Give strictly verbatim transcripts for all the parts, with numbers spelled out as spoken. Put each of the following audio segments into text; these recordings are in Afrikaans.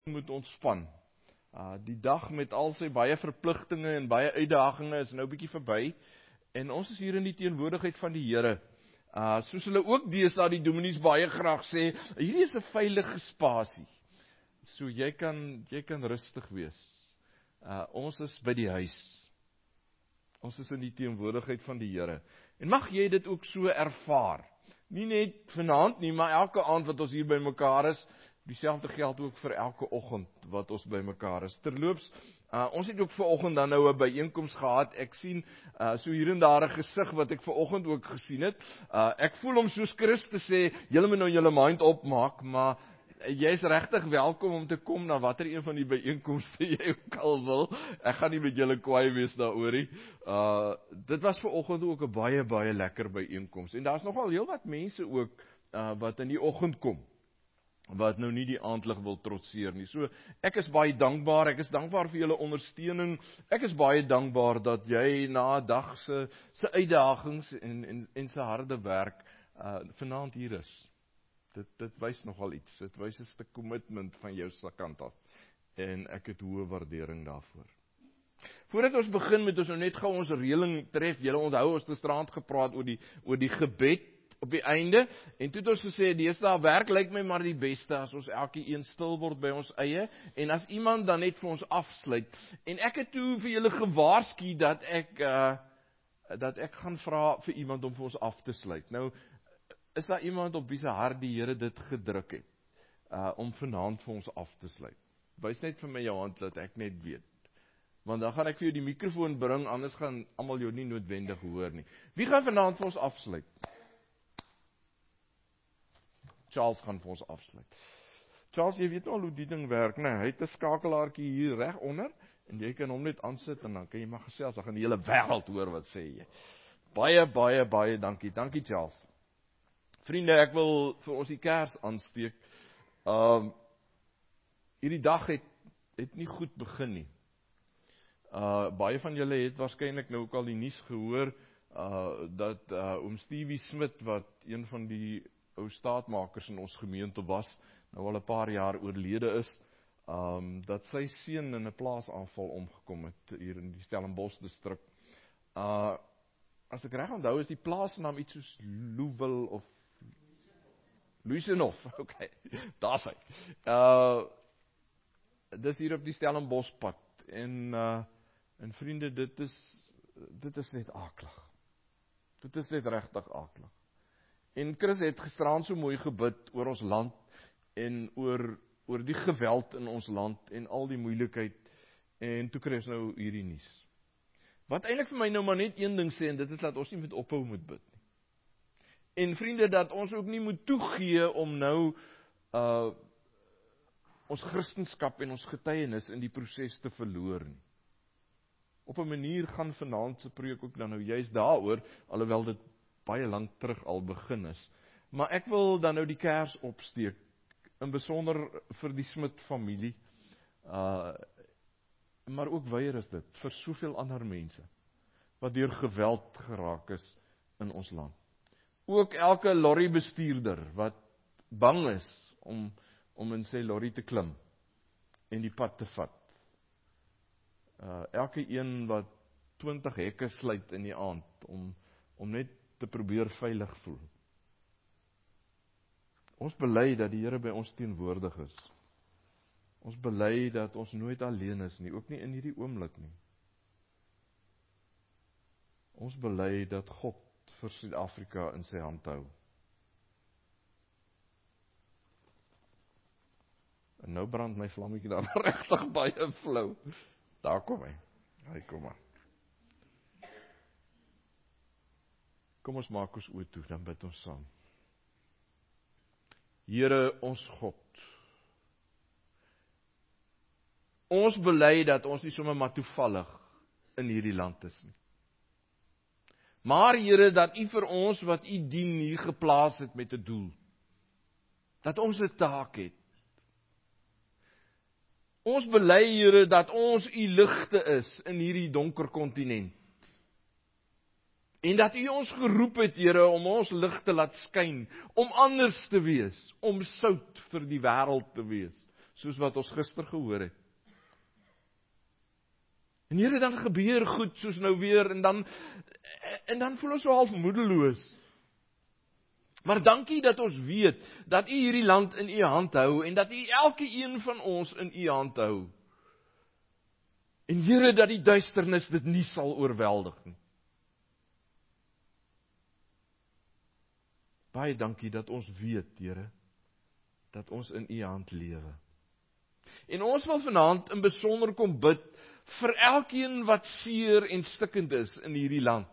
moet ontspan. Uh, die dag met al sy baie verpligtinge en baie uitdagings is nou bietjie verby, en ons is hier in die teenwoordigheid van die Here. Uh, soos hulle ook deesdae die dominees baie graag sê, hierdie is 'n veilige spasie. So jy kan, jy kan rustig wees. Uh, ons is by die huis. Ons is in die teenwoordigheid van die Here. En mag jy dit ook so ervaar. Nie net vanaand nie, maar elke aand wat ons hier by mekaar is. Dieselfde geld ook vir elke oggend wat ons by mekaar is. Terloops, uh, ons het ook vanoggend dan nou 'n byeenkoms gehad. Ek sien uh, so hier en daar 'n gesig wat ek vanoggend ook gesien het. Uh, ek voel om soos Christus sê, julle moet nou julle mind opmaak, maar jy is regtig welkom om te kom na watter een van die byeenkomste jy ook al wil. Ek gaan nie met julle kwaai wees daaroor nie. Uh, dit was vanoggend ook 'n baie baie lekker byeenkoms. En daar's nogal heelwat mense ook uh, wat in die oggend kom, wat nou nie die aandlig wil trotseer nie. So, ek is baie dankbaar, ek is dankbaar vir julle ondersteuning, ek is baie dankbaar dat jy na 'n dag se, se uitdagings en, en, en se harde werk uh, vanaand hier is. Dit, dit wys nogal iets, dit wys 'n stuk commitment van jou se kant af, en ek het hoë waardering daarvoor. Voordat ons begin met ons nou net gou ons reëling tref, julle onthou ons het gisterand gepraat oor die, oor die gebed, op die einde, en toe het ons gesê, deesdae werk lyk my maar die beste, as ons elke een stil word by ons eie, en as iemand dan net vir ons afsluit, en ek het toe vir julle gewaarsku, dat ek, uh, dat ek gaan vra vir iemand om vir ons af te sluit. Nou, is daar iemand op wie se hart die Here dit gedruk het, uh, om vanaand vir ons af te sluit? Wys net vir my jou hand, dat ek net weet, want dan gaan ek vir jou die mikrofoon bring, anders gaan almal jou nie noodwendig hoor nie. Wie gaan vanaand vir ons afsluit? Charles gaan vir ons afsluit. Charles, jy weet al hoe die ding werk, nee, hy het 'n skakelaartjie hier reg onder, en jy kan hom net aansit, en dan kan jy maar gesels, dan gaan die hele wêreld hoor wat sê jy. Baie, baie, baie dankie, dankie Charles. Vriende, ek wil vir ons die kers aansteek. Um, hierdie dag het, het nie goed begin nie. Uh, baie van julle het waarskynlik nou ook al die nuus gehoor, uh, dat uh, oom Stevie Smit, wat een van die ou staatmakers in ons gemeente was, nou al 'n paar jaar oorlede is, um, dat sy seun in 'n plaasaanval omgekom het, hier in die Stellenbosch distrik. Uh, as ek reg onthou, is die plaasnaam iets soos Louwil of Luisenhof, okay, daar is hy. Uh, dis hier op die Stellenbosch pad, en, uh, en vriende, dit is, dit is net aklig. Dit is net regtig aklig. En Chris het gisteraan so mooi gebid oor ons land, en oor, oor die geweld in ons land, en al die moeilikheid, en toe kry ons nou hierdie nuus. Wat eintlik vir my nou maar net een ding sê, en dit is dat ons nie met ophou moet bid nie. En vriende, dat ons ook nie moet toegee om nou uh, ons Christenskap en ons getuienis in die proses te verloor nie. Op 'n manier gaan vanaand se preek ook dan nou juist daaroor, alhoewel dit baie lank terug al begin is. Maar ek wil dan nou die kers opsteek, in besonder vir die Smit familie, uh, maar ook weier is dit, vir soveel ander mense, wat deur geweld geraak is in ons land. Ook elke lorrybestuurder, wat bang is, om, om in sy lorry te klim, en die pad te vat. Uh, elke een wat twintig hekke sluit in die aand, om, om net te probeer veilig voel. Ons bely dat die Here by ons teenwoordig is. Ons bely dat ons nooit alleen is nie, ook nie in hierdie oomblik nie. Ons bely dat God vir Suid-Afrika in sy hand hou. En nou brand my vlammetjie daar regtig baie flou. Daar kom hy. Hy kom maar. Kom ons maak ons oë toe, dan bid ons saam. Here ons God, ons bely dat ons nie sommer maar toevallig in hierdie land is nie. Maar Here, dat U vir ons wat U dien hier geplaas het met 'n doel. Dat ons 'n taak het. Ons bely, Here, dat ons U ligte is in hierdie donker kontinent. En dat U ons geroep het, Here, om ons lig te laat skyn, om anders te wees, om sout vir die wêreld te wees, soos wat ons gister gehoor het. En Here, dan gebeur goed soos nou weer, en dan, en dan voel ons so half moedeloos. Maar dankie dat ons weet, dat U hierdie land in U hand hou, en dat U elke een van ons in U hand hou. En Here, dat die duisternis dit nie sal oorweldig nie. Baie dankie dat ons weet, Here, dat ons in U hand lewe. En ons wil vanaand in besonder kom bid vir elkeen wat seer en stikkend is in hierdie land.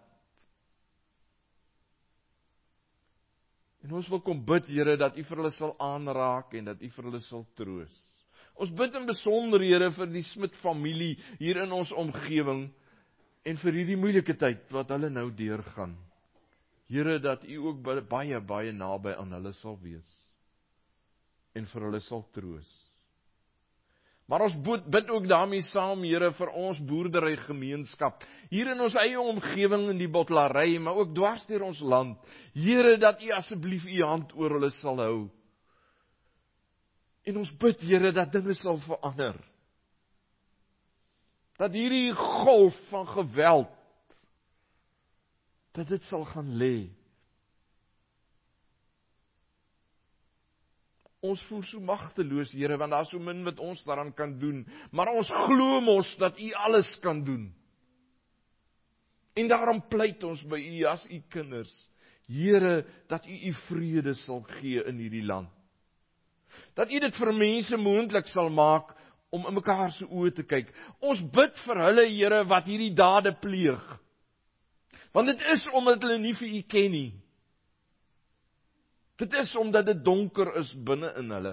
En ons wil kom bid, Here, dat U vir hulle sal aanraak en dat U vir hulle sal troos. Ons bid in besonder, Here, vir die Smit familie hier in ons omgewing en vir hierdie moeilike tyd wat hulle nou deurgaan. Here, dat U ook baie, baie naby aan hulle sal wees en vir hulle sal troos. Maar ons bid ook daarmee saam, Here, vir ons boerdery gemeenskap, hier in ons eie omgewing in die Bottelary, maar ook dwars deur ons land. Here, dat U asseblief U hand oor hulle sal hou. En ons bid, Here, dat dinge sal verander. Dat hierdie golf van geweld, dat dit sal gaan lê. Ons voel so magteloos, Here, want daar is so min wat ons daaraan kan doen, maar ons glo mos dat U alles kan doen. En daarom pleit ons by U as U kinders, Here, dat U U vrede sal gee in hierdie land. Dat U dit vir mense moontlik sal maak om in mekaar se oë te kyk. Ons bid vir hulle, Here, wat hierdie dade pleeg. Want dit is omdat hulle nie vir U ken nie. Dit is omdat dit donker is binne in hulle.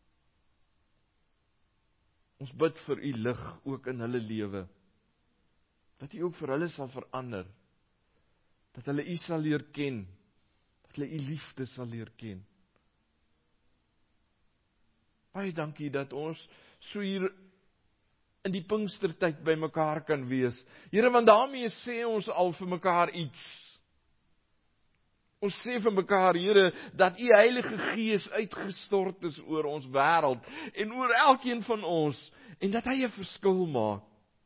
Ons bid vir U lig ook in hulle lewe. Dat U ook vir hulle sal verander. Dat hulle U sal leer ken. Dat hulle U liefde sal leer ken. Baie dankie dat ons so hier in die Pinkstertyd by mekaar kan wees. Here, want daarmee sê ons al vir mekaar iets. Ons sê vir mekaar, Here, dat U Heilige Gees uitgestort is oor ons wêreld en oor elkeen van ons en dat hy 'n verskil maak.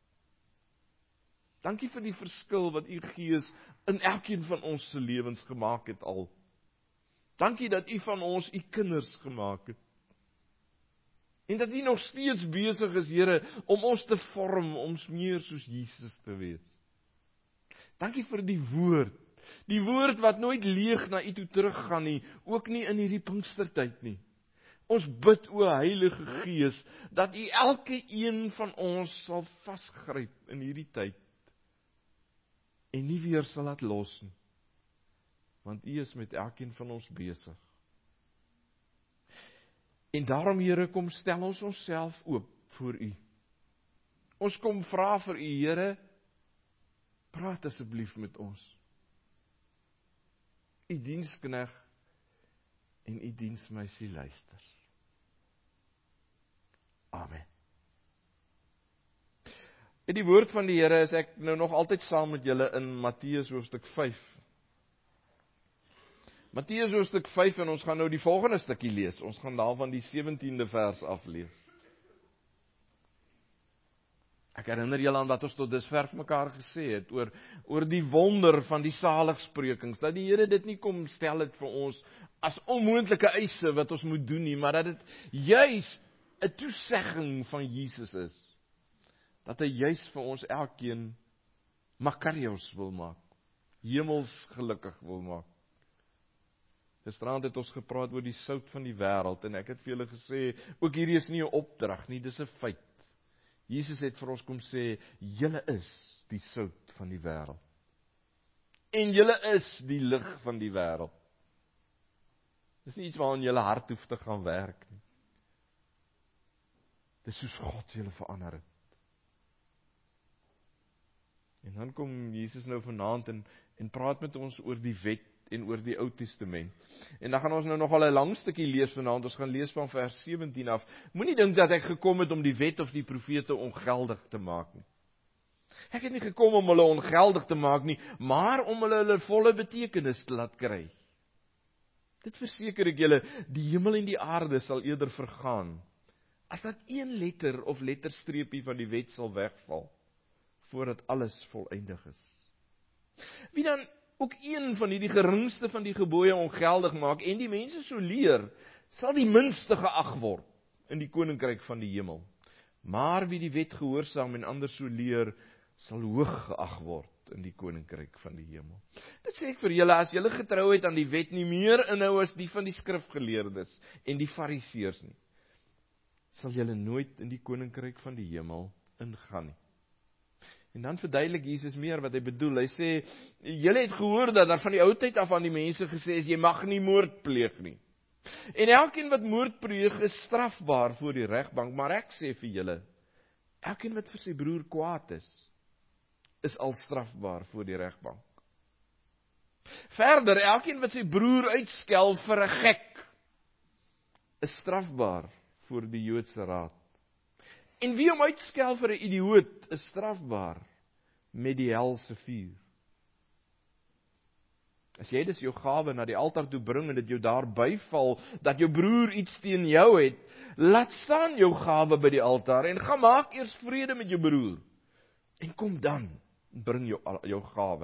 Dankie vir die verskil wat U Gees in elkeen van ons se lewens gemaak het al. Dankie dat U van ons U kinders gemaak het. En dat U nog steeds besig is, Here, om ons te vorm, om meer soos Jesus te wees. Dankie vir die woord. Die woord wat nooit leeg na U toe teruggaan nie, ook nie in hierdie Pinkstertyd nie. Ons bid, o Heilige Gees, dat U elke een van ons sal vasgryp in hierdie tyd en nie weer sal laat los nie. Want U is met elkeen van ons besig. En daarom, Here, kom stel ons onsself oop voor U. Ons kom vra vir U, Here, praat asseblief met ons. U dienskneg en U diensmeisie luister. Amen. In die woord van die Here is ek nou nog altyd saam met julle in Matteus hoofstuk vyf. Matteus hoofstuk vyf, en ons gaan nou die volgende stukkie lees. Ons gaan daarvan die sewentiende vers aflees. Ek herinner julle aan wat ons tot dusver vir mekaar gesê het, oor, oor die wonder van die saligsprekings, dat die Here dit nie kom stel het vir ons, as onmoontlike eise wat ons moet doen nie, maar dat dit juis 'n toesegging van Jesus is, dat hy juis vir ons elkeen makarios wil maak, hemels gelukkig wil maak. Gisterand het ons gepraat oor die sout van die wêreld, en ek het vir julle gesê, ook hierdie is nie 'n opdrag nie, dis 'n feit. Jesus het vir ons kom sê, julle is die sout van die wêreld. En julle is die lig van die wêreld. Dis nie iets waaraan julle hart hoef te gaan werk nie. Dis soos God julle verander het. En dan kom Jesus nou vanaand en, en praat met ons oor die wet en oor die Ou Testament. En dan gaan ons nou nogal 'n lang stukkie lees vanaand. Ons gaan lees van vers sewentien af. Moenie dink dat ek gekom het om die wet of die profete ongeldig te maak nie. Ek het nie gekom om hulle ongeldig te maak nie, maar om hulle hulle volle betekenis te laat kry. Dit verseker ek julle, die hemel en die aarde sal eerder vergaan as dat een letter of letterstreepie van die wet sal wegval, voordat alles voleindig is. Wie dan ook een van hierdie geringste van die gebooie ongeldig maak, en die mense so leer, sal die minste geag word in die koninkryk van die hemel. Maar wie die wet gehoorsaam en ander so leer, sal hoog geag word in die koninkryk van die hemel. Dit sê ek vir julle, as julle getrouheid aan die wet nie meer inhou as die van die skrifgeleerdes en die fariseërs nie, sal julle nooit in die koninkryk van die hemel ingaan nie. En dan verduidelik Jesus meer wat hy bedoel. Hy sê, julle het gehoor dat daar van die ou tyd af aan die mense gesê is, jy mag nie moord pleeg nie. En elkeen wat moord pleeg is strafbaar voor die regbank, maar ek sê vir julle, elkeen wat vir sy broer kwaad is, is al strafbaar voor die regbank. Verder, elkeen wat sy broer uitskel vir 'n gek, is strafbaar voor die Joodse raad. En wie hom uitskel vir 'n idioot, is strafbaar met die helse vuur. As jy dus jou gawe na die altaar toe bring en dit jou daar byval, dat jou broer iets teen jou het, laat staan jou gawe by die altaar en gaan maak eers vrede met jou broer. En kom dan, bring jou, jou gawe.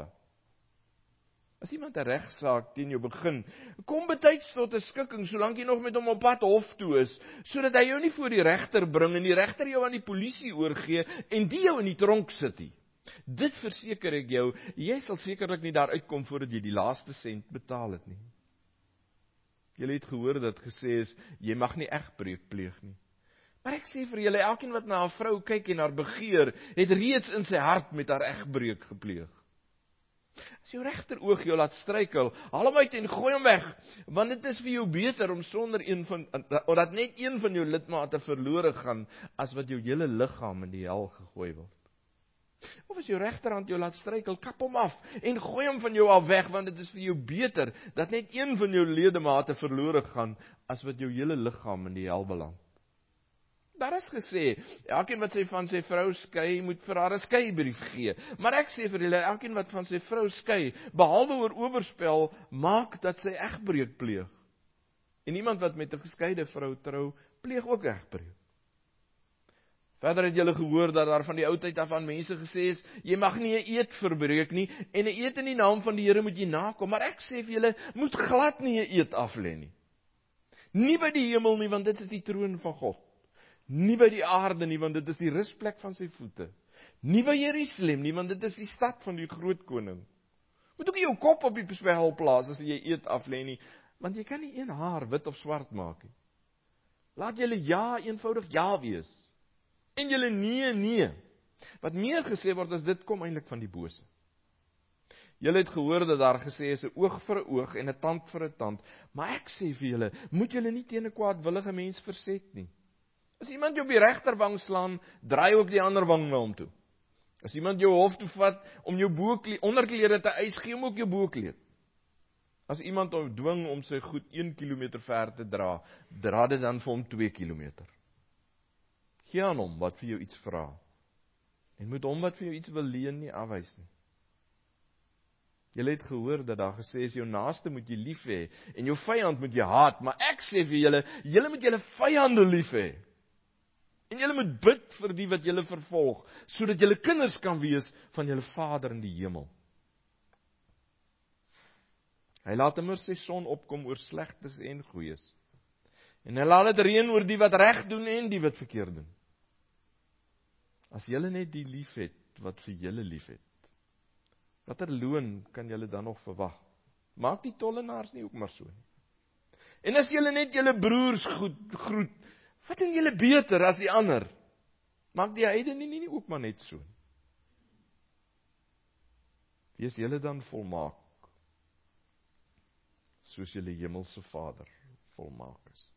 As iemand 'n regsaak teen jou begin, kom betyds tot 'n skikking, solank jy nog met hom op pad hof toe is, sodat hy jou nie voor die regter bring en die regter jou aan die polisie oorgee en die jou in die tronk sit nie. Dit verseker ek jou, jy sal sekerlik nie daar uitkom voordat jy die laaste sent betaal het nie. Julle het gehoor dat gesê is, jy mag nie egbreuk pleeg nie. Maar ek sê vir julle, elkeen wat na 'n vrou kyk en haar begeer, het reeds in sy hart met haar egbreuk gepleeg. As jou regteroog jou laat struikel, haal hom uit en gooi hom weg, want dit is vir jou beter om sonder een van, of dat net een van jou lidmate verlore gaan, as wat jou hele liggaam in die hel gegooi word. Of as jou regterhand jou laat struikel, kap hom af en gooi hom van jou af weg, want dit is vir jou beter dat net een van jou ledemate verlore gaan, as wat jou hele liggaam in die hel beland. Daar is gesê, elkeen wat sy van sy vrou skei, moet vir haar 'n skeibrief gee. Maar ek sê vir julle, elkeen wat van sy vrou skei, behalwe oor oorspel, maak dat sy egbreuk pleeg. En iemand wat met 'n geskeide vrou trou, pleeg ook egbreuk. Verder het julle gehoor dat daar van die ou tyd af aan mense gesê is, jy mag nie 'n eed verbreek nie, en 'n eed in die naam van die Here moet jy nakom. Maar ek sê vir julle, moet glad nie 'n eed aflê nie. Nie by die hemel nie, want dit is die troon van God. Nie by die aarde nie, want dit is die rusplek van sy voete. Nie by Jerusalem nie, want dit is die stad van die groot koning. Moet ook nie jou kop op die spel plaas as jy eed aflê nie, want jy kan nie een haar wit of swart maak nie. Laat julle ja eenvoudig ja wees. En julle nee, nee. Wat meer gesê word as dit kom eintlik van die bose. Julle het gehoor dat daar gesê is 'n oog vir 'n oog en 'n tand vir 'n tand, maar ek sê vir julle, moet julle nie teen 'n kwaadwillige mens verset nie. As iemand jou op die regterwang slaan, draai ook die ander wang na hom toe. As iemand jou hof toe vat om jou boekle- onderklere te eis, gee hom ook jou boekleed. As iemand hom dwing om sy goed een kilometer ver te dra, dra dit dan vir hom twee kilometer. Gee aan hom wat vir jou iets vra. En moet hom wat vir jou iets wil leen nie afwys nie. Julle het gehoor dat daar gesê is, jou naaste moet jy lief hê, en jou vyand moet jy haat, maar ek sê vir julle, julle moet julle vyande lief hê. En julle moet bid vir die wat julle vervolg, sodat julle kinders kan wees van julle Vader in die hemel. Hy laat immer sy son opkom oor slegtes en goeies. En hy laat dit reën oor die wat reg doen en die wat verkeerd doen. As julle net die lief het wat vir julle lief het, watter loon kan julle dan nog verwag? Maak die tollenaars nie ook maar so nie. En as julle net julle broers goed groet, wat doen julle beter as die ander? Maak die heidene nie, nie ook maar net so nie. Wees julle dan volmaak, soos julle hemelse Vader volmaak is.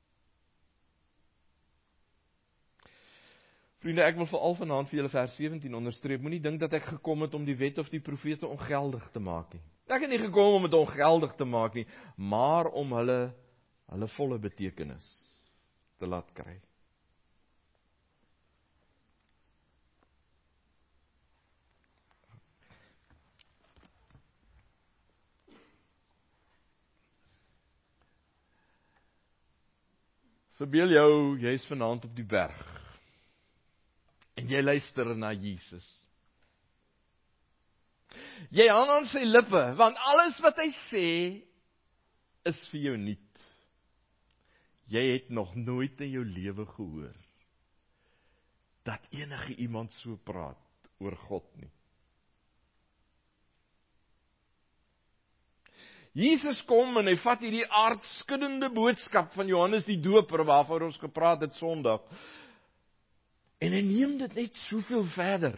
Vriende, ek wil veral vanaand vir julle vers sewentien onderstreep, moenie dink dat ek gekom het om die wet of die profete ongeldig te maak nie. Ek het nie gekom om dit ongeldig te maak nie, maar om hulle, hulle volle betekenis te laat kry. Verbeel jou, jy is vanaand op die berg. En jy luister na Jesus. Jy hang aan sy lippe, want alles wat hy sê, is vir jou nuut. Jy het nog nooit in jou lewe gehoor, dat enige iemand so praat oor God nie. Jesus kom en hy vat hierdie aardskuddende boodskap van Johannes die Doper, waarvoor ons gepraat het Sondag, en hy neem dit net soveel verder.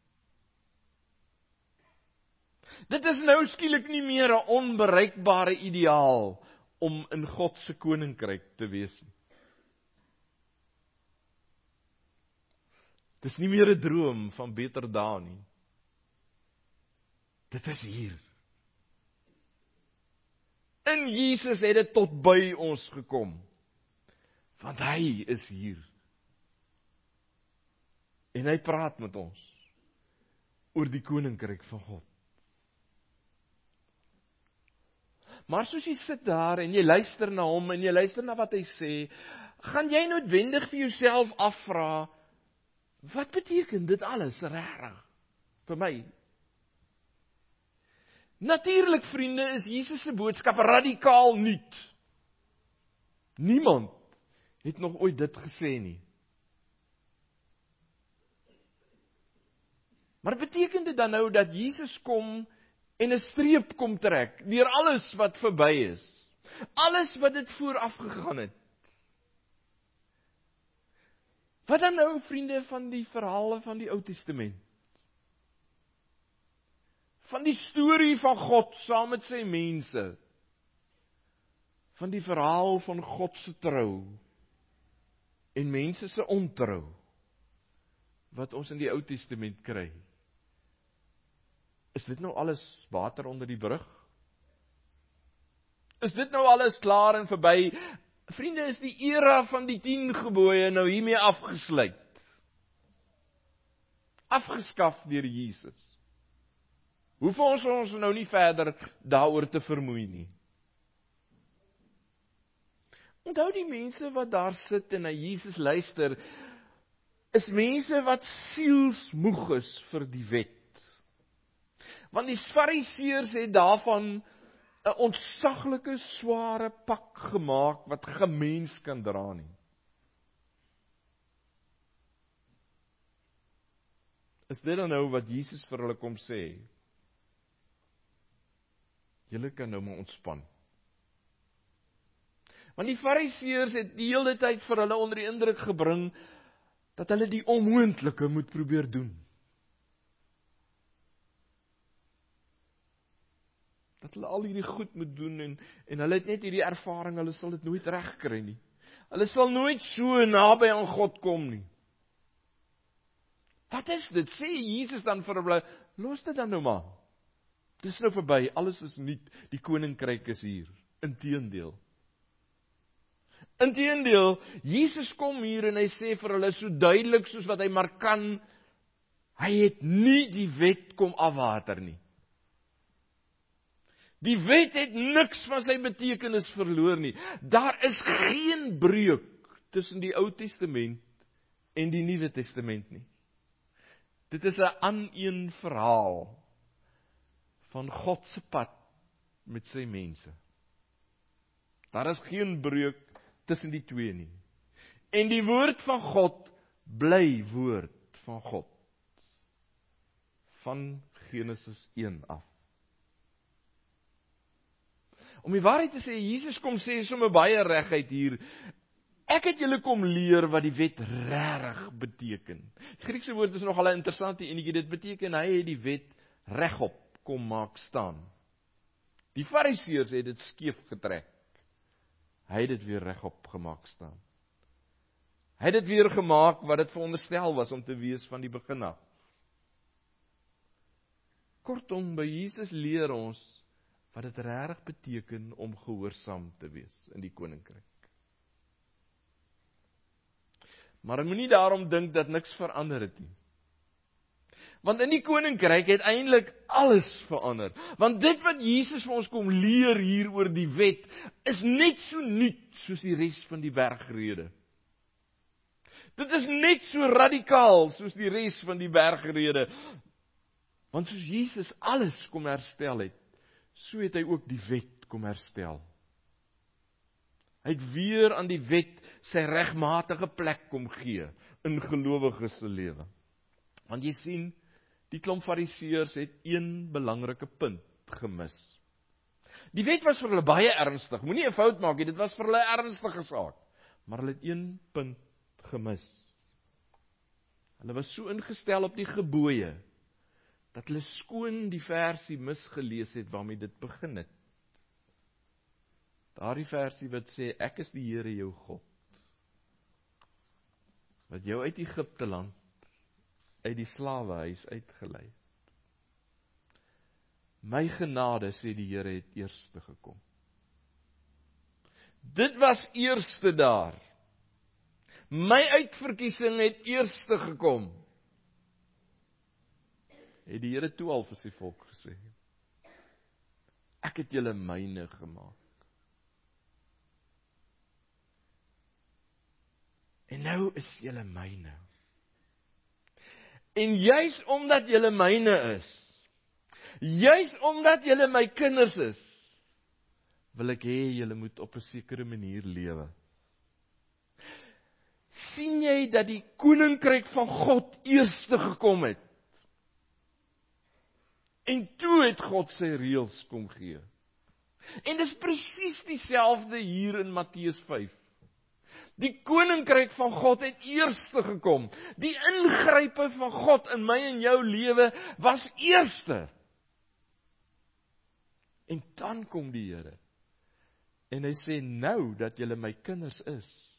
Dit is nou skielik nie meer 'n onbereikbare ideaal om in God se koninkryk te wees nie. Dit is nie meer 'n droom van beter dae nie. Dit is hier. In Jesus het dit tot by ons gekom, want hy is hier. En hy praat met ons oor die koninkryk van God. Maar soos jy sit daar en jy luister na hom en jy luister na wat hy sê, gaan jy noodwendig vir jouself afvra, wat beteken dit alles regtig vir my? Natuurlik, vriende, is Jesus se boodskap radikaal nuut. Niemand het nog ooit dit gesê nie. Maar beteken dit dan nou dat Jesus kom en 'n streep kom trek deur alles wat verby is? Alles wat dit vooraf gegaan het? Wat dan nou, vriende, van die verhale van die Ou Testament? Van die storie van God saam met sy mense? Van die verhaal van God se trou en mense se ontrou wat ons in die Ou Testament kry? Is dit nou alles water onder die brug? Is dit nou alles klaar en verby? Vriende, is die era van die tien gebooie nou hiermee afgesluit? Afgeskaf deur Jesus? Hoef ons ons nou nie verder daaroor te vermoei nie. Onthou, die mense wat daar sit en na Jesus luister, is mense wat sielsmoeg is vir die wet. Want die Fariseërs het daarvan 'n ontsaglike sware pak gemaak wat geen mens kan dra nie. Is dit dan nou wat Jesus vir hulle kom sê? Julle kan nou maar ontspan. Want die Fariseërs het die hele tyd vir hulle onder die indruk gebring dat hulle die onmoontlike moet probeer doen. Dat hulle al hierdie goed moet doen en, en hulle het net hierdie ervaring, hulle sal dit nooit regkry nie. Hulle sal nooit so naby aan God kom nie. Wat is dit? Sê Jesus dan vir hulle, los dit dan nou maar. Dis nou verby, alles is nuut, die koninkryk is hier. Inteendeel. Inteendeel, Jesus kom hier en hy sê vir hulle so duidelik soos wat hy maar kan, hy het nie die wet kom afwater nie. Die wet het niks van sy betekenis verloor nie. Daar is geen breuk tussen die Ou Testament en die Nuwe Testament nie. Dit is 'n aaneen verhaal van God se pad met sy mense. Daar is geen breuk tussen die twee nie. En die woord van God bly woord van God. Van Genesis een af. Om die waarheid te sê, Jesus kom sê sommer baie reguit hier, ek het julle kom leer wat die wet regtig beteken. Die Griekse woord is nogal 'n interessante enetjie, dit beteken hy het die wet regop kom maak staan. Die Fariseërs het dit skeef getrek. Hy het dit weer regop gemaak staan. Hy het dit weer gemaak wat dit veronderstel was om te wees van die begin af. Kortom, by Jesus leer ons wat dit regtig beteken om gehoorsaam te wees in die koninkryk. Maar moenie daarom dink dat niks verander het nie. Want in die koninkryk het eintlik alles verander. Want dit wat Jesus vir ons kom leer hier oor die wet, is net so nuut soos die res van die bergrede. Dit is net so radikaal soos die res van die bergrede. Want soos Jesus alles kom herstel het, so het hy ook die wet kom herstel. Hy het weer aan die wet sy regmatige plek kom gee in gelowiges se lewe. Want jy sien, die klomp fariseërs het een belangrike punt gemis. Die wet was vir hulle baie ernstig. Moenie 'n fout maak nie, dit was vir hulle 'n ernstige saak. Maar hulle het een punt gemis. Hulle was so ingestel op die gebooie dat hulle skoon die versie misgelees het waarmee dit begin het. Daardie versie wat sê, ek is die Here jou God, wat jou uit Egipte land, uit die slawehuis uitgelei. My genade, sê die Here, het eerste gekom. Dit was eerste daar. My uitverkiesing het eerste gekom. Het die Here toe al vir sy volk gesê. Ek het julle myne gemaak. En nou is julle myne. En juis omdat julle myne is, juis omdat julle my kinders is, wil ek hê julle moet op 'n sekere manier lewe. Sien jy dat die koninkryk van God eerste gekom het? En toe het God sy reëls kom gee. En dis presies dieselfde hier in Matteus vyf. Die koninkryk van God het eerste gekom. Die ingrype van God in my en jou lewe was eerste. En dan kom die Here. En hy sê, nou dat julle my kinders is,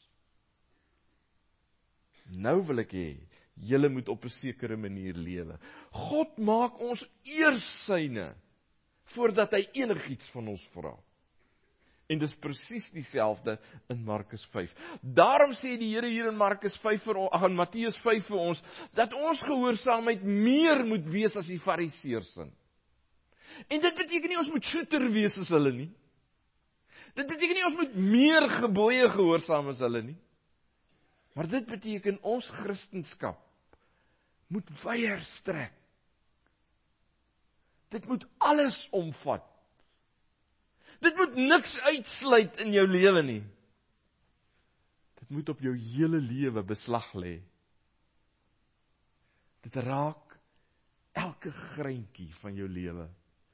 nou wil ek hê, julle moet op 'n sekere manier lewe. God maak ons eers syne, voordat hy enigiets van ons vra. En dis presies dieselfde in Markus vyf. Daarom sê die Here hier in Markus vyf vir ons, ag in Matteus vyf vir ons, dat ons gehoorsaamheid meer moet wees as die fariseërs. En dit beteken nie ons moet soeter wees as hulle nie. Dit beteken nie ons moet meer gebooie gehoorsaam as hulle nie. Maar dit beteken ons Christendom moet wyer strek. Dit moet alles omvat. Dit moet niks uitsluit in jou lewe nie. Dit moet op jou hele lewe beslag lê. Dit raak elke greintjie van jou lewe.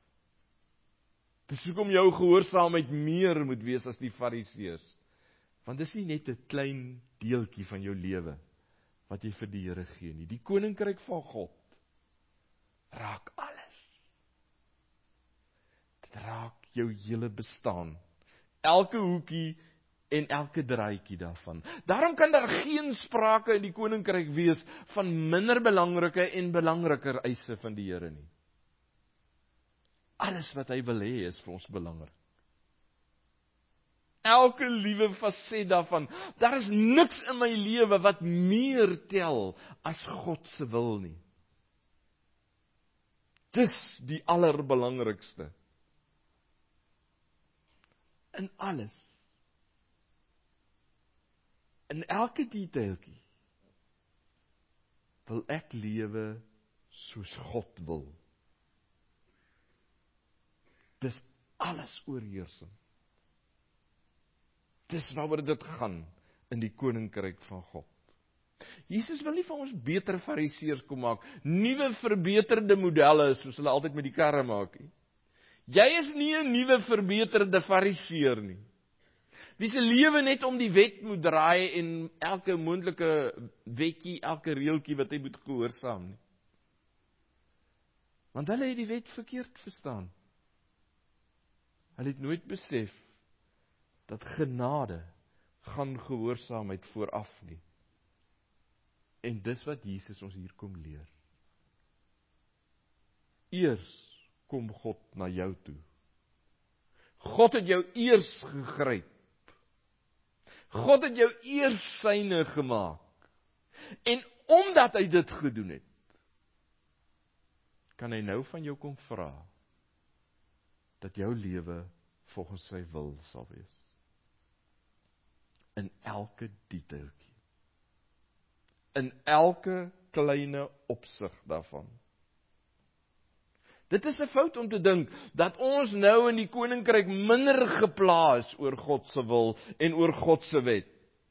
Dis hoekom jou gehoorsaamheid meer moet wees as die fariseërs. Want dis nie net 'n klein deeltjie van jou lewe wat jy vir die Here gee nie. Die koninkryk van God raak alles. Dit raak jou hele bestaan. Elke hoekie en elke draaitjie daarvan. Daarom kan daar geen sprake in die koninkryk wees van minder belangrike en belangriker eise van die Here nie. Alles wat hy wil hê is vir ons belangrik. Elke liewe faset daarvan. Daar is niks in my lewe wat meer tel as God se wil nie. Dis die allerbelangrikste. In alles. In elke detailtjie wil ek lewe soos God wil. Dis alles oorheersing. Dis waaroor dit gaan in die koninkryk van God. Jesus wil nie vir ons beter fariseërs kom maak, nuwe verbeterde modelle soos hulle altyd met die karre maak nie. Jy is nie 'n nuwe verbeterde fariseër nie. Wie se lewe net om die wet moet draai en elke moontlike wetjie, elke reeltjie wat hy moet gehoorsaam nie. Want hulle het die wet verkeerd verstaan. Hulle het nooit besef dat genade gaan gehoorsaamheid vooraf nie. En dis wat Jesus ons hier kom leer. Eers kom God na jou toe. God het jou eers gegryp. God het jou eers syne gemaak. En omdat hy dit gedoen het, kan hy nou van jou kom vra, dat jou lewe volgens sy wil sal wees. In elke detailtjie. In elke kleine opsig daarvan. Dit is 'n fout om te dink, dat ons nou in die koninkryk minder geplaas oor God se wil, en oor God se wet.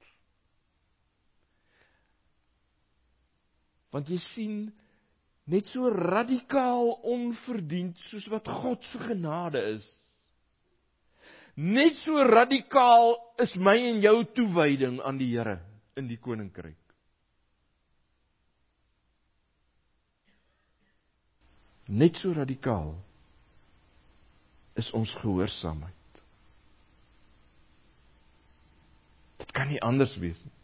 Want jy sien, net so radikaal onverdiend, soos wat God se genade is, net so radikaal is my en jou toewyding aan die Here in die koninkryk. Net so radikaal is ons gehoorsaamheid. Dit kan nie anders wees nie.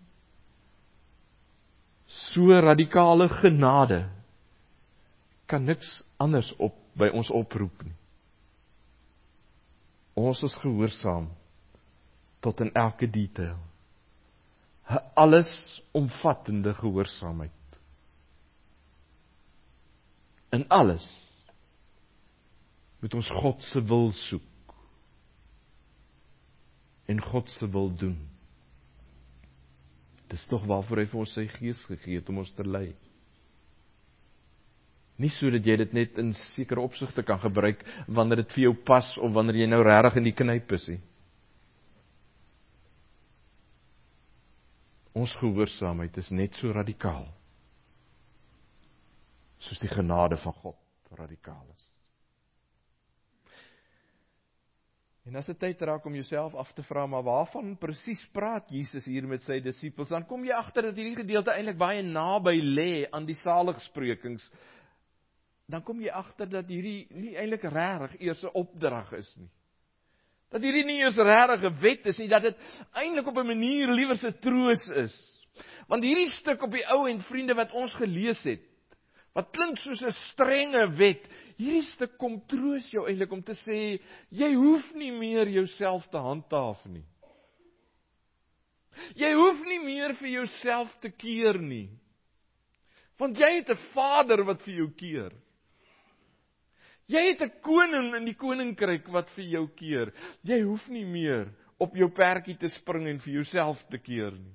So radikale genade kan niks anders op by ons oproep nie. Ons is gehoorsaam tot in elke detail. 'n Alles omvattende gehoorsaamheid. In alles moet ons God se wil soek en God se wil doen. Dis tog waarvoor hy vir ons sy gees gegee het om ons te lei. Nie sodat jy dit net in sekere opsigte kan gebruik wanneer dit vir jou pas of wanneer jy nou regtig in die knyp is nie. Ons gehoorsaamheid is net so radikaal soos die genade van God radikaal is. En as dit tyd raak om jouself af te vra, maar waarvan presies praat Jesus hier met sy disippels, dan kom jy agter dat hierdie gedeelte eintlik baie naby lê aan die saligsprekings. Dan kom jy agter dat hierdie nie eintlik regtig eers 'n opdrag is nie. Dat hierdie nie eers regtig 'n wet is nie, dat dit eintlik op 'n manier liewer 'n troos is. Want hierdie stuk op die ou en vriende wat ons gelees het, wat klink soos 'n strenge wet, hierdie stuk kom troos jou eintlik om te sê, jy hoef nie meer jouself te handhaaf nie. Jy hoef nie meer vir jouself te keer nie. Want jy het 'n Vader wat vir jou keer. Jy het 'n koning in die koninkryk wat vir jou keer. Jy hoef nie meer op jou perdjie te spring en vir jouself te keer nie.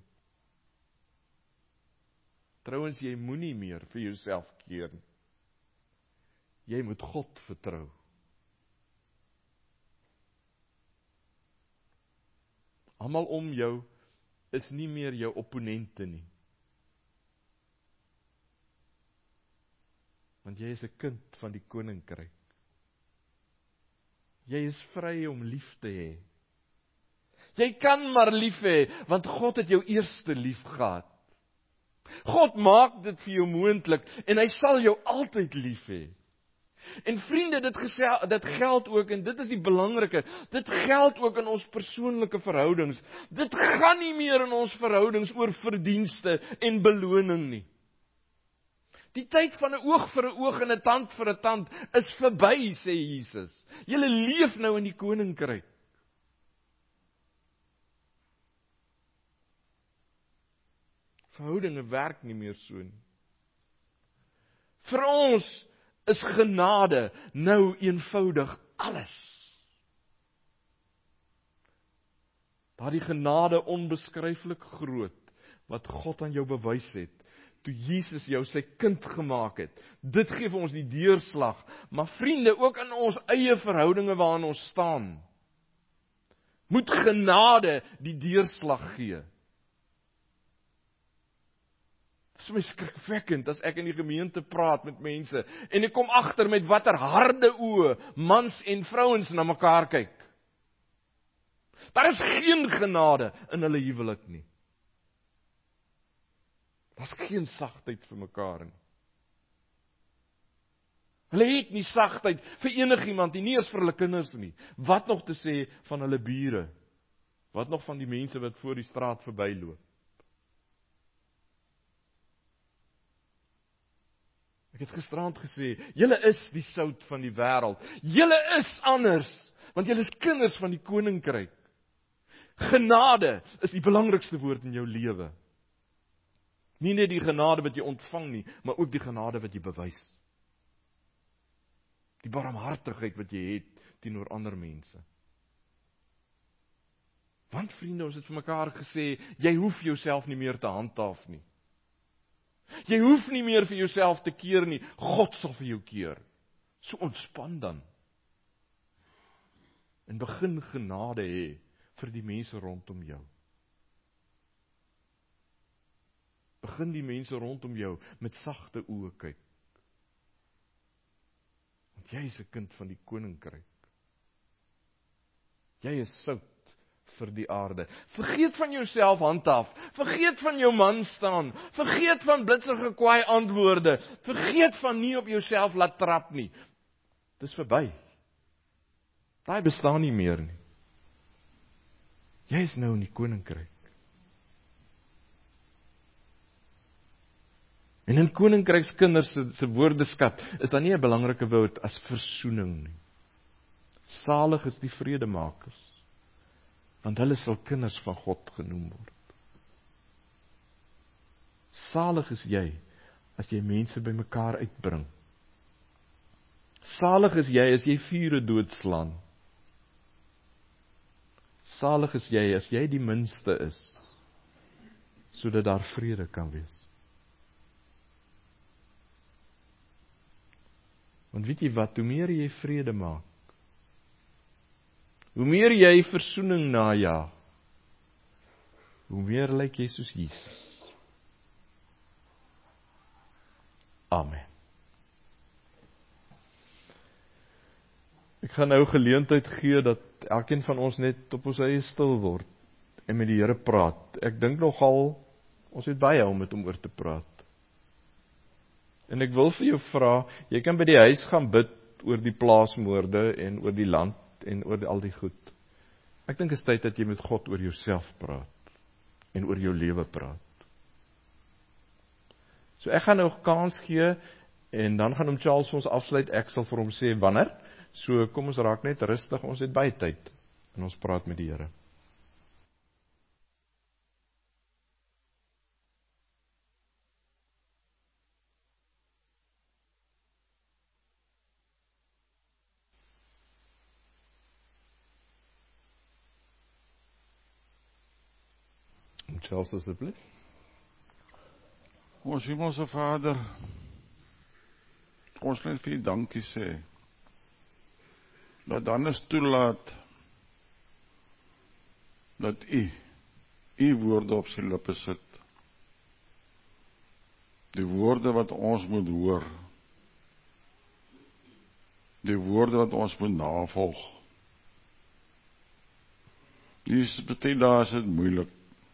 Trouwens, jy moenie meer vir jouself keer nie. Jy moet God vertrou. Almal om jou is nie meer jou opponente nie. Want jy is 'n kind van die koninkryk. Jy is vry om lief te hê. Jy kan maar lief hê, want God het jou eerste lief gehad. God maak dit vir jou moontlik, en hy sal jou altyd lief hê. En vriende, dit, gesel, dit geld ook, en dit is die belangrike, dit geld ook in ons persoonlike verhoudings. Dit gaan nie meer in ons verhoudings oor verdienste en beloning nie. Die tyd van 'n oog vir 'n oog en 'n tand vir 'n tand is verby, sê Jesus. Julle leef nou in die koninkryk. Verhoudinge werk nie meer so nie. Vir ons is genade nou eenvoudig alles. Daardie genade onbeskryflik groot wat God aan jou bewys het toe Jesus jou sy kind gemaak het. Dit gee vir ons die deurslag, maar vriende, ook in ons eie verhoudinge waarin ons staan, moet genade die deurslag gee. Dit is my skrikwekkend as ek in die gemeente praat met mense en ek kom agter met watter harde oë mans en vrouens na mekaar kyk. Daar is geen genade in hulle huwelik nie. Daar's geen sagtheid vir mekaar nie. Hulle het nie sagtheid vir enigiemand nie, nie eens vir hulle kinders nie. Wat nog te sê van hulle bure? Wat nog van die mense wat voor die straat verbyloop? Ek het gisterand gesê, julle is die sout van die wêreld. Julle is anders, want julle is kinders van die koninkryk. Genade is die belangrikste woord in jou lewe. Nie net die genade wat jy ontvang nie, maar ook die genade wat jy bewys. Die barmhartigheid wat jy het teenoor ander mense. Want vriende, ons het vir mekaar gesê, jy hoef jouself nie meer te handhaaf nie. Jy hoef nie meer vir jouself te keer nie, God sal vir jou keer. So ontspan dan. En begin genade hê vir die mense rondom jou. Begin die mense rondom jou met sagte oë kyk. Want jy is 'n kind van die koninkryk. Jy is sout vir die aarde. Vergeet van jouself handhaaf. Vergeet van jou man staan. Vergeet van blitsige kwaai antwoorde. Vergeet van nie op jouself laat trap nie. Dis verby. Daai bestaan nie meer nie. Jy is nou in die koninkryk. En in koninkrykskinders se se woordeskat is daar nie 'n belangrike woord as versoening nie. Salig is die vredemakers, want hulle sal kinders van God genoem word. Salig is jy as jy mense bymekaar uitbring. Salig is jy as jy vure doodslaan. Salig is jy as jy die minste is, sodat daar vrede kan wees. Want weet jy wat, hoe meer jy vrede maak, hoe meer jy versoening najaag, hoe meer lyk jy soos Jesus. Amen. Ek gaan nou geleentheid gee dat elkeen van ons net op ons eie stil word en met die Here praat. Ek dink nogal, ons het baie om met hom oor te praat. En ek wil vir jou vra, jy kan by die huis gaan bid oor die plaasmoorde en oor die land en oor al die goed. Ek dink is tyd dat jy met God oor jouself praat en oor jou lewe praat. So ek gaan nou kans gee en dan gaan hom Charles vir ons afsluit. Ek sal vir hom sê wanneer. So kom ons raak net rustig, ons het baie tyd en ons praat met die Here. Charles, asseblief. Ons Hemelse Vader, ons net vir U dankie sê, dat dan is toelaat, dat U, U woorde op sy lippe sit, die woorde wat ons moet hoor, die woorde wat ons moet navolg. Die is baie dae is dit moeilik,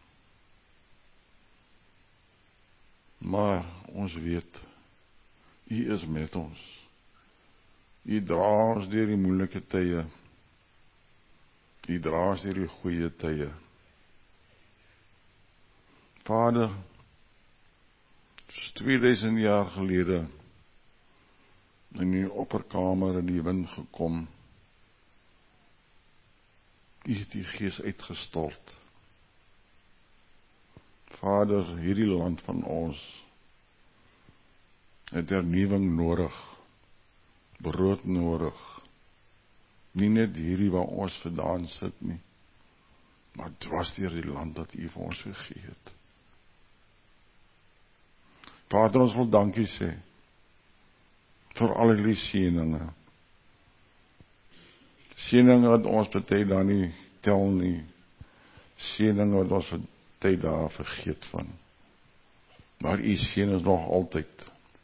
maar ons weet, U is met ons. U dra ons deur die moeilike tye. U dra ons deur die goeie tye. Vader, tweeduisend jaar gelede, in die opperkamer in die wind gekom, U het die Gees uitgestort. Vader, hierdie land van ons het hernuwing nodig, brood nodig, nie net hierdie waar ons vandaan sit nie, maar dwars deur die land dat U vir ons gegee het. Vader, ons wil dankie sê vir al die seëninge. Seëninge wat ons baie daar nie tel nie, seëninge wat ons baie daar vergeet van. Maar U seën is nog altyd.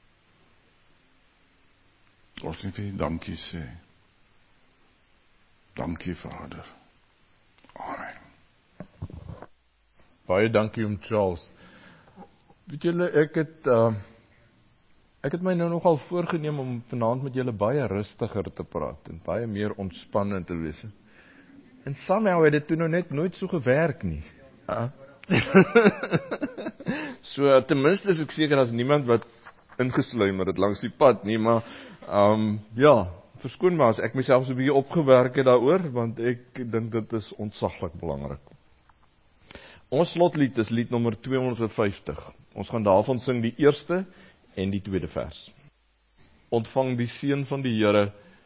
Ons net vir U dankie sê. Dankie, Vader. Amen. Baie dankie om Charles. Weet julle, ek het uh, ek het my nou nogal voorgenem om vanaand met julle baie rustiger te praat en baie meer ontspannend te wees. En somehow het dit toe nou net nooit so gewerk nie. Uh. So ten minste is ek seker as niemand wat ingesluimer het langs die pad nie, maar um, ja, verskoon maar as ek myself so 'n bietjie opgewerk het daaroor, want ek dink dit is ontsaglik belangrik. Ons slotlied is lied nommer tweehonderdvyftig. Ons gaan daarvan sing die eerste en die tweede vers. Ontvang die seën van die Here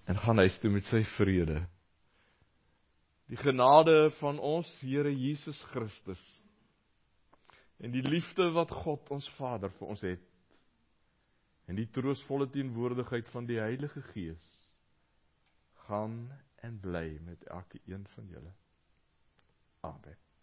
en gaan huis toe met sy vrede. Die genade van ons Here Jesus Christus en die liefde wat God ons Vader vir ons het en die troostvolle teenwoordigheid van die Heilige Gees gaan en bly met elke een van julle. Amen.